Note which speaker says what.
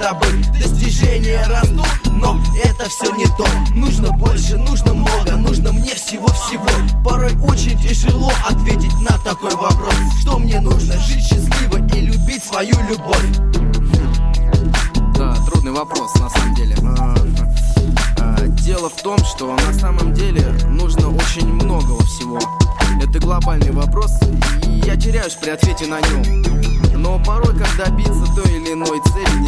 Speaker 1: тобой. Достижения растут, но это все не то. Нужно больше, нужно много, нужно мне всего-всего. Порой очень тяжело ответить на такой вопрос. Что мне нужно? Жить счастливо и любить свою любовь.
Speaker 2: Да, трудный вопрос на самом деле. Дело в том, что на самом деле нужно очень многого всего. Это глобальный вопрос, и я теряюсь при ответе на нем. Но порой, как добиться той или иной цели,